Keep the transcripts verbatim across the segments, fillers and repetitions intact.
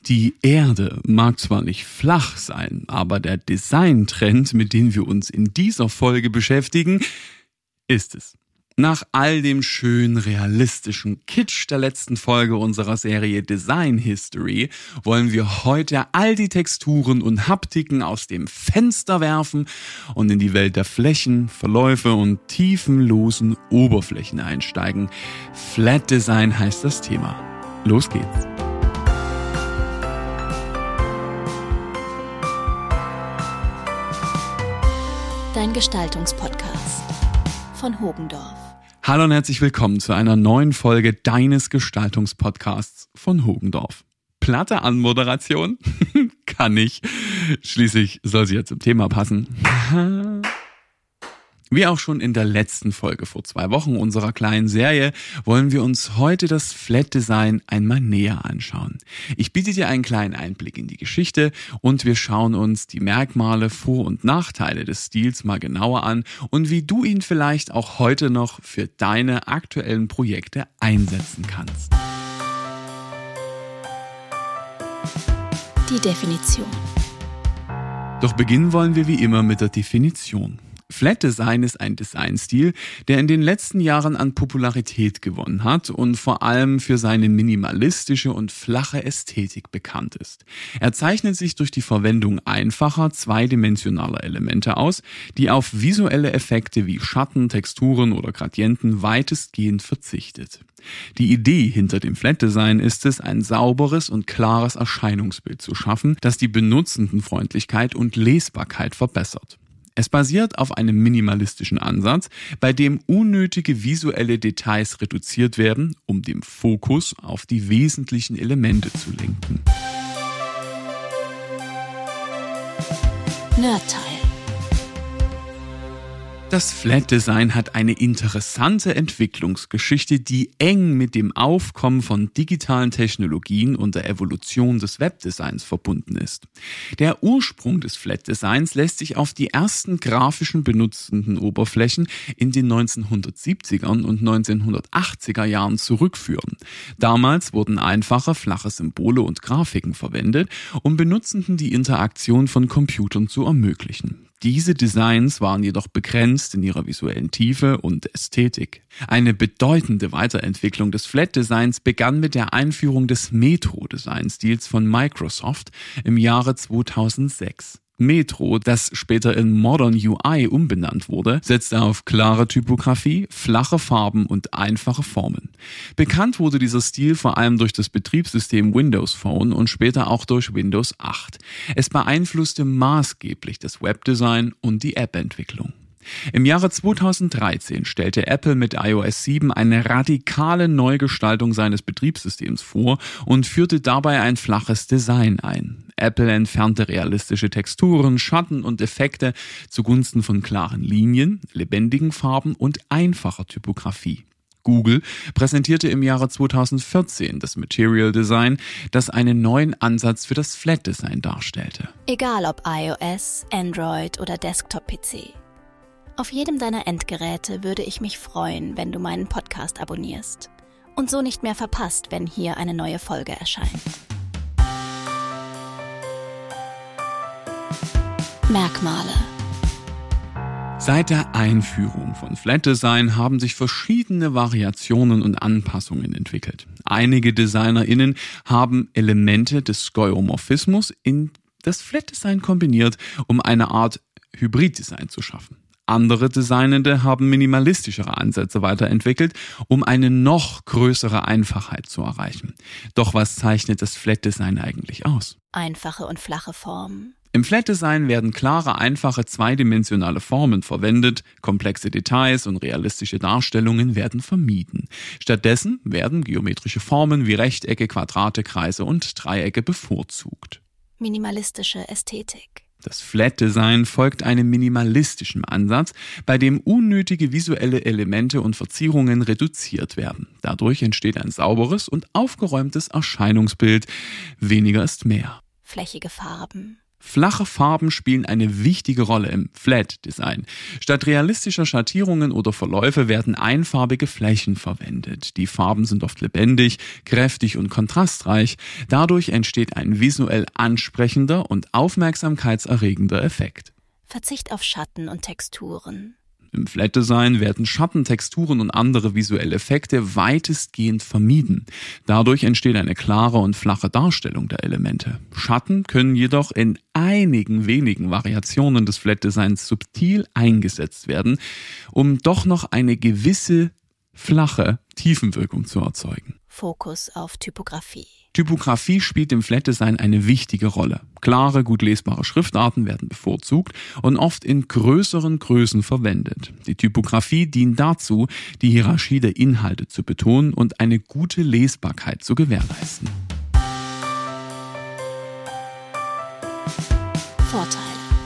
Die Erde mag zwar nicht flach sein, aber der Designtrend, mit dem wir uns in dieser Folge beschäftigen, ist es. Nach all dem schön realistischen Kitsch der letzten Folge unserer Serie Design History wollen wir heute all die Texturen und Haptiken aus dem Fenster werfen und in die Welt der Flächen, Verläufe und tiefenlosen Oberflächen einsteigen. Flat Design heißt das Thema. Los geht's! Dein Gestaltungspodcast von Hogendorf. Hallo und herzlich willkommen zu einer neuen Folge deines Gestaltungspodcasts von Hogendorf. Platte Anmoderation? Kann ich. Schließlich soll sie ja zum Thema passen. Wie auch schon in der letzten Folge vor zwei Wochen unserer kleinen Serie, wollen wir uns heute das Flat Design einmal näher anschauen. Ich biete dir einen kleinen Einblick in die Geschichte und wir schauen uns die Merkmale, Vor- und Nachteile des Stils mal genauer an und wie du ihn vielleicht auch heute noch für deine aktuellen Projekte einsetzen kannst. Die Definition. Doch beginnen wollen wir wie immer mit der Definition. Flat Design ist ein Designstil, der in den letzten Jahren an Popularität gewonnen hat und vor allem für seine minimalistische und flache Ästhetik bekannt ist. Er zeichnet sich durch die Verwendung einfacher, zweidimensionaler Elemente aus, die auf visuelle Effekte wie Schatten, Texturen oder Gradienten weitestgehend verzichtet. Die Idee hinter dem Flat Design ist es, ein sauberes und klares Erscheinungsbild zu schaffen, das die Benutzerfreundlichkeit und Lesbarkeit verbessert. Es basiert auf einem minimalistischen Ansatz, bei dem unnötige visuelle Details reduziert werden, um den Fokus auf die wesentlichen Elemente zu lenken. Nerdteil. Das Flat Design hat eine interessante Entwicklungsgeschichte, die eng mit dem Aufkommen von digitalen Technologien und der Evolution des Webdesigns verbunden ist. Der Ursprung des Flat Designs lässt sich auf die ersten grafischen benutzenden Oberflächen in den neunzehnhundertsiebzigern und neunzehnhundertachtziger Jahren zurückführen. Damals wurden einfache, flache Symbole und Grafiken verwendet, um Benutzenden die Interaktion von Computern zu ermöglichen. Diese Designs waren jedoch begrenzt in ihrer visuellen Tiefe und Ästhetik. Eine bedeutende Weiterentwicklung des Flat Designs begann mit der Einführung des Metro-Designstils von Microsoft im Jahre zweitausendsechs. Metro, das später in Modern U I umbenannt wurde, setzte auf klare Typografie, flache Farben und einfache Formen. Bekannt wurde dieser Stil vor allem durch das Betriebssystem Windows Phone und später auch durch Windows acht. Es beeinflusste maßgeblich das Webdesign und die App-Entwicklung. Im Jahre zweitausenddreizehn stellte Apple mit i O S sieben eine radikale Neugestaltung seines Betriebssystems vor und führte dabei ein flaches Design ein. Apple entfernte realistische Texturen, Schatten und Effekte zugunsten von klaren Linien, lebendigen Farben und einfacher Typografie. Google präsentierte im Jahre zweitausendvierzehn das Material Design, das einen neuen Ansatz für das Flat Design darstellte. Egal ob iOS, Android oder Desktop-P C. Auf jedem deiner Endgeräte würde ich mich freuen, wenn du meinen Podcast abonnierst und so nicht mehr verpasst, wenn hier eine neue Folge erscheint. Merkmale. Seit der Einführung von Flat Design haben sich verschiedene Variationen und Anpassungen entwickelt. Einige DesignerInnen haben Elemente des Skeuomorphismus in das Flat Design kombiniert, um eine Art Hybrid-Design zu schaffen. Andere Designende haben minimalistischere Ansätze weiterentwickelt, um eine noch größere Einfachheit zu erreichen. Doch was zeichnet das Flat Design eigentlich aus? Einfache und flache Formen. Im Flat Design werden klare, einfache, zweidimensionale Formen verwendet, komplexe Details und realistische Darstellungen werden vermieden. Stattdessen werden geometrische Formen wie Rechtecke, Quadrate, Kreise und Dreiecke bevorzugt. Minimalistische Ästhetik. Das Flat Design folgt einem minimalistischen Ansatz, bei dem unnötige visuelle Elemente und Verzierungen reduziert werden. Dadurch entsteht ein sauberes und aufgeräumtes Erscheinungsbild. Weniger ist mehr. Flächige Farben. Flache Farben spielen eine wichtige Rolle im Flat-Design. Statt realistischer Schattierungen oder Verläufe werden einfarbige Flächen verwendet. Die Farben sind oft lebendig, kräftig und kontrastreich. Dadurch entsteht ein visuell ansprechender und aufmerksamkeitserregender Effekt. Verzicht auf Schatten und Texturen. Im Flat-Design werden Schatten, Texturen und andere visuelle Effekte weitestgehend vermieden. Dadurch entsteht eine klare und flache Darstellung der Elemente. Schatten können jedoch in einigen wenigen Variationen des Flat-Designs subtil eingesetzt werden, um doch noch eine gewisse flache Tiefenwirkung zu erzeugen. Fokus auf Typografie. Typografie spielt im Flat-Design eine wichtige Rolle. Klare, gut lesbare Schriftarten werden bevorzugt und oft in größeren Größen verwendet. Die Typografie dient dazu, die Hierarchie der Inhalte zu betonen und eine gute Lesbarkeit zu gewährleisten. Vorteile.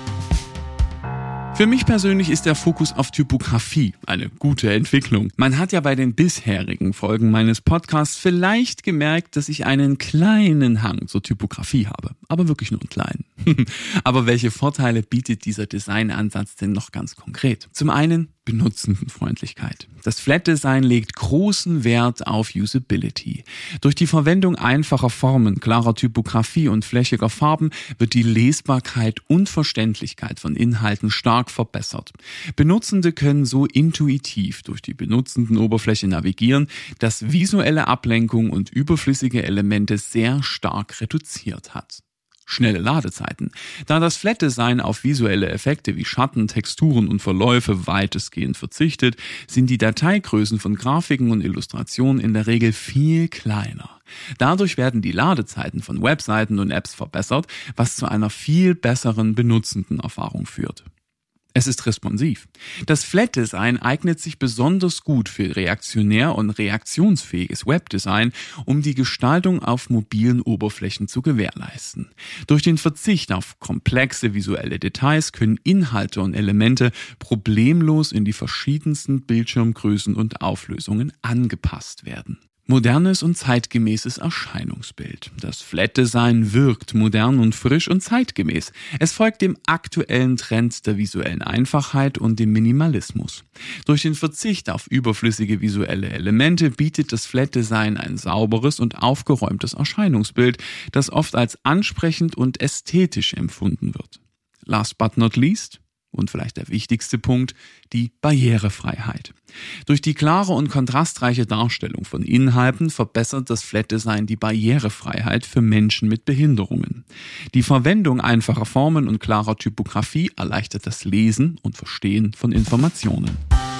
Für mich persönlich ist der Fokus auf Typografie eine gute Entwicklung. Man hat ja bei den bisherigen Folgen meines Podcasts vielleicht gemerkt, dass ich einen kleinen Hang zur Typografie habe. Aber wirklich nur einen kleinen. Aber welche Vorteile bietet dieser Designansatz denn noch ganz konkret? Zum einen Benutzerfreundlichkeit. Das Flat-Design legt großen Wert auf Usability. Durch die Verwendung einfacher Formen, klarer Typografie und flächiger Farben wird die Lesbarkeit und Verständlichkeit von Inhalten stark verbessert. Benutzende können so intuitiv durch die benutzenden Oberfläche navigieren, dass visuelle Ablenkung und überflüssige Elemente sehr stark reduziert hat. Schnelle Ladezeiten. Da das Flat-Design auf visuelle Effekte wie Schatten, Texturen und Verläufe weitestgehend verzichtet, sind die Dateigrößen von Grafiken und Illustrationen in der Regel viel kleiner. Dadurch werden die Ladezeiten von Webseiten und Apps verbessert, was zu einer viel besseren Benutzererfahrung führt. Es ist responsiv. Das Flat-Design eignet sich besonders gut für reaktionär und reaktionsfähiges Webdesign, um die Gestaltung auf mobilen Oberflächen zu gewährleisten. Durch den Verzicht auf komplexe visuelle Details können Inhalte und Elemente problemlos in die verschiedensten Bildschirmgrößen und Auflösungen angepasst werden. Modernes und zeitgemäßes Erscheinungsbild. Das Flat-Design wirkt modern und frisch und zeitgemäß. Es folgt dem aktuellen Trend der visuellen Einfachheit und dem Minimalismus. Durch den Verzicht auf überflüssige visuelle Elemente bietet das Flat-Design ein sauberes und aufgeräumtes Erscheinungsbild, das oft als ansprechend und ästhetisch empfunden wird. Last but not least, und vielleicht der wichtigste Punkt, die Barrierefreiheit. Durch die klare und kontrastreiche Darstellung von Inhalten verbessert das Flat-Design die Barrierefreiheit für Menschen mit Behinderungen. Die Verwendung einfacher Formen und klarer Typografie erleichtert das Lesen und Verstehen von Informationen.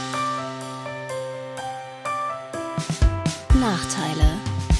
Nachteile.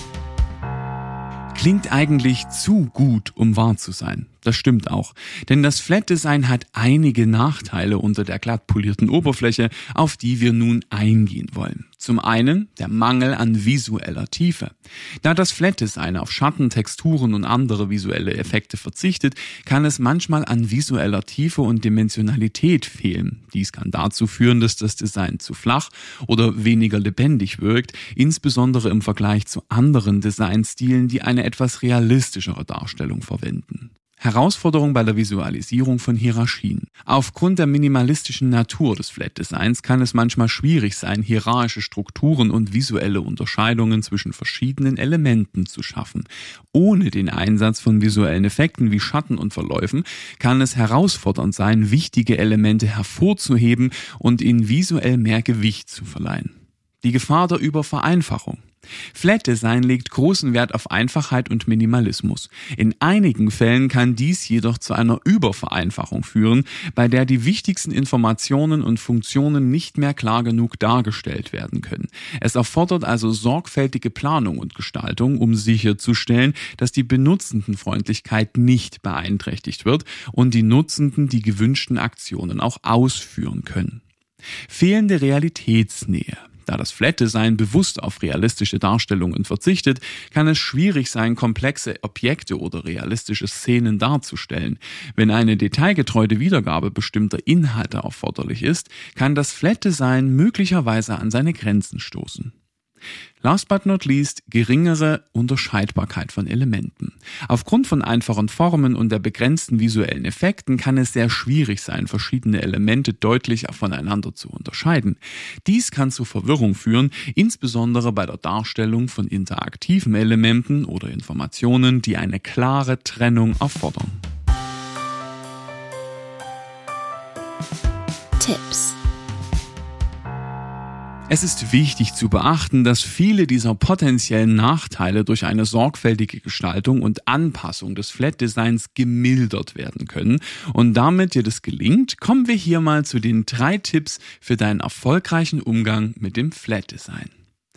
Klingt eigentlich zu gut, um wahr zu sein. Das stimmt auch. Denn das Flat-Design hat einige Nachteile unter der glatt polierten Oberfläche, auf die wir nun eingehen wollen. Zum einen der Mangel an visueller Tiefe. Da das Flat-Design auf Schatten, Texturen und andere visuelle Effekte verzichtet, kann es manchmal an visueller Tiefe und Dimensionalität fehlen. Dies kann dazu führen, dass das Design zu flach oder weniger lebendig wirkt, insbesondere im Vergleich zu anderen Designstilen, die eine etwas realistischere Darstellung verwenden. Herausforderung bei der Visualisierung von Hierarchien. Aufgrund der minimalistischen Natur des Flat-Designs kann es manchmal schwierig sein, hierarchische Strukturen und visuelle Unterscheidungen zwischen verschiedenen Elementen zu schaffen. Ohne den Einsatz von visuellen Effekten wie Schatten und Verläufen kann es herausfordernd sein, wichtige Elemente hervorzuheben und ihnen visuell mehr Gewicht zu verleihen. Die Gefahr der Übervereinfachung. Flat-Design legt großen Wert auf Einfachheit und Minimalismus. In einigen Fällen kann dies jedoch zu einer Übervereinfachung führen, bei der die wichtigsten Informationen und Funktionen nicht mehr klar genug dargestellt werden können. Es erfordert also sorgfältige Planung und Gestaltung, um sicherzustellen, dass die Benutzerfreundlichkeit nicht beeinträchtigt wird und die Nutzenden die gewünschten Aktionen auch ausführen können. Fehlende Realitätsnähe. Da das Flat-Design bewusst auf realistische Darstellungen verzichtet, kann es schwierig sein, komplexe Objekte oder realistische Szenen darzustellen. Wenn eine detailgetreue Wiedergabe bestimmter Inhalte erforderlich ist, kann das Flat-Design möglicherweise an seine Grenzen stoßen. Last but not least, geringere Unterscheidbarkeit von Elementen. Aufgrund von einfachen Formen und der begrenzten visuellen Effekten kann es sehr schwierig sein, verschiedene Elemente deutlich voneinander zu unterscheiden. Dies kann zu Verwirrung führen, insbesondere bei der Darstellung von interaktiven Elementen oder Informationen, die eine klare Trennung erfordern. Tipps. Es ist wichtig zu beachten, dass viele dieser potenziellen Nachteile durch eine sorgfältige Gestaltung und Anpassung des Flat-Designs gemildert werden können. Und damit dir das gelingt, kommen wir hier mal zu den drei Tipps für deinen erfolgreichen Umgang mit dem Flat-Design.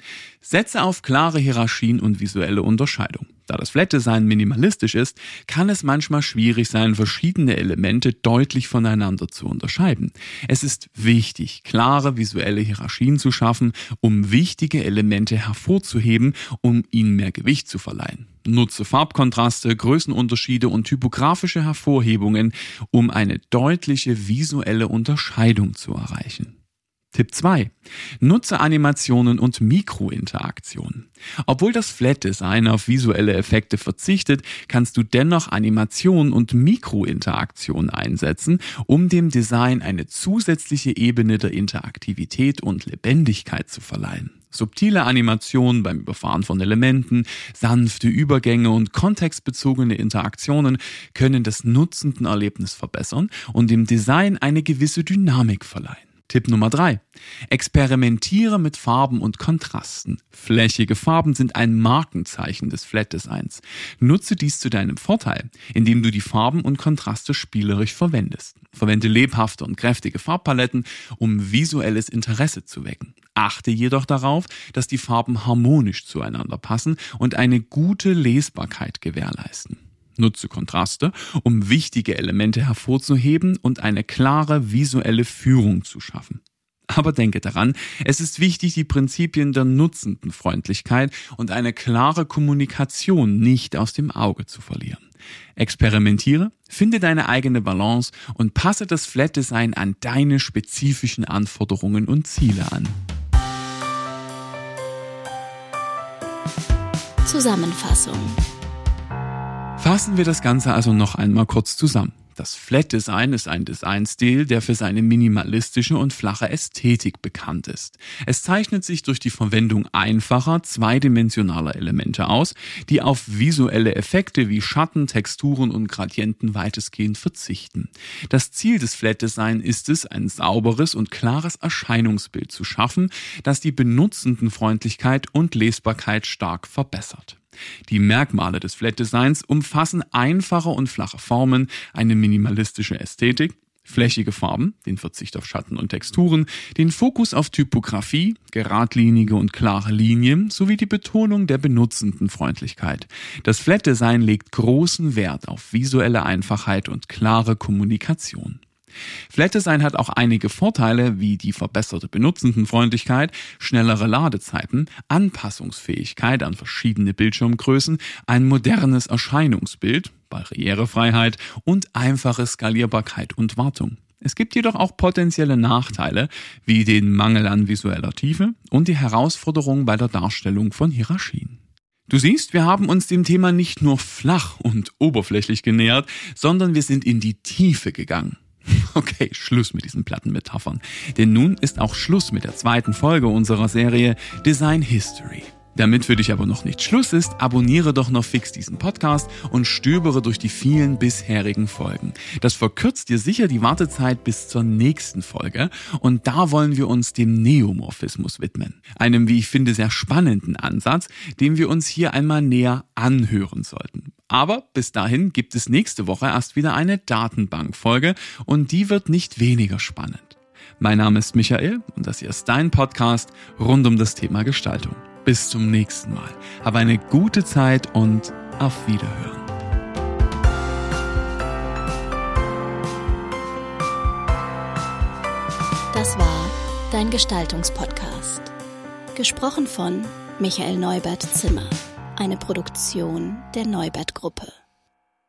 Setze auf klare Hierarchien und visuelle Unterscheidung. Da das Flat-Design minimalistisch ist, kann es manchmal schwierig sein, verschiedene Elemente deutlich voneinander zu unterscheiden. Es ist wichtig, klare visuelle Hierarchien zu schaffen, um wichtige Elemente hervorzuheben, um ihnen mehr Gewicht zu verleihen. Nutze Farbkontraste, Größenunterschiede und typografische Hervorhebungen, um eine deutliche visuelle Unterscheidung zu erreichen. Tipp zwei. Nutze Animationen und Mikrointeraktionen. Obwohl das Flat-Design auf visuelle Effekte verzichtet, kannst du dennoch Animationen und Mikrointeraktionen einsetzen, um dem Design eine zusätzliche Ebene der Interaktivität und Lebendigkeit zu verleihen. Subtile Animationen beim Überfahren von Elementen, sanfte Übergänge und kontextbezogene Interaktionen können das Nutzendenerlebnis verbessern und dem Design eine gewisse Dynamik verleihen. Tipp Nummer drei. Experimentiere mit Farben und Kontrasten. Flächige Farben sind ein Markenzeichen des Flat-Designs. Nutze dies zu deinem Vorteil, indem du die Farben und Kontraste spielerisch verwendest. Verwende lebhafte und kräftige Farbpaletten, um visuelles Interesse zu wecken. Achte jedoch darauf, dass die Farben harmonisch zueinander passen und eine gute Lesbarkeit gewährleisten. Nutze Kontraste, um wichtige Elemente hervorzuheben und eine klare visuelle Führung zu schaffen. Aber denke daran, es ist wichtig, die Prinzipien der Nutzendenfreundlichkeit und eine klare Kommunikation nicht aus dem Auge zu verlieren. Experimentiere, finde deine eigene Balance und passe das Flat-Design an deine spezifischen Anforderungen und Ziele an. Zusammenfassung. Fassen wir das Ganze also noch einmal kurz zusammen. Das Flat-Design ist ein Designstil, der für seine minimalistische und flache Ästhetik bekannt ist. Es zeichnet sich durch die Verwendung einfacher, zweidimensionaler Elemente aus, die auf visuelle Effekte wie Schatten, Texturen und Gradienten weitestgehend verzichten. Das Ziel des Flat-Design ist es, ein sauberes und klares Erscheinungsbild zu schaffen, das die Benutzerfreundlichkeit und Lesbarkeit stark verbessert. Die Merkmale des Flat-Designs umfassen einfache und flache Formen, eine minimalistische Ästhetik, flächige Farben, den Verzicht auf Schatten und Texturen, den Fokus auf Typografie, geradlinige und klare Linien sowie die Betonung der Benutzerfreundlichkeit. Das Flat-Design legt großen Wert auf visuelle Einfachheit und klare Kommunikation. Flat-Design hat auch einige Vorteile wie die verbesserte Benutzerfreundlichkeit, schnellere Ladezeiten, Anpassungsfähigkeit an verschiedene Bildschirmgrößen, ein modernes Erscheinungsbild, Barrierefreiheit und einfache Skalierbarkeit und Wartung. Es gibt jedoch auch potenzielle Nachteile wie den Mangel an visueller Tiefe und die Herausforderung bei der Darstellung von Hierarchien. Du siehst, wir haben uns dem Thema nicht nur flach und oberflächlich genähert, sondern wir sind in die Tiefe gegangen. Okay, Schluss mit diesen platten Metaphern. Denn nun ist auch Schluss mit der zweiten Folge unserer Serie Design History. Damit für dich aber noch nicht Schluss ist, abonniere doch noch fix diesen Podcast und stöbere durch die vielen bisherigen Folgen. Das verkürzt dir sicher die Wartezeit bis zur nächsten Folge und da wollen wir uns dem Neomorphismus widmen. Einem, wie ich finde, sehr spannenden Ansatz, den wir uns hier einmal näher anhören sollten. Aber bis dahin gibt es nächste Woche erst wieder eine Datenbankfolge und die wird nicht weniger spannend. Mein Name ist Michael und das hier ist dein Podcast rund um das Thema Gestaltung. Bis zum nächsten Mal. Hab eine gute Zeit und auf Wiederhören. Das war dein Gestaltungspodcast. Gesprochen von Michael Neubert-Zimmer. Eine Produktion der Neubert-Gruppe.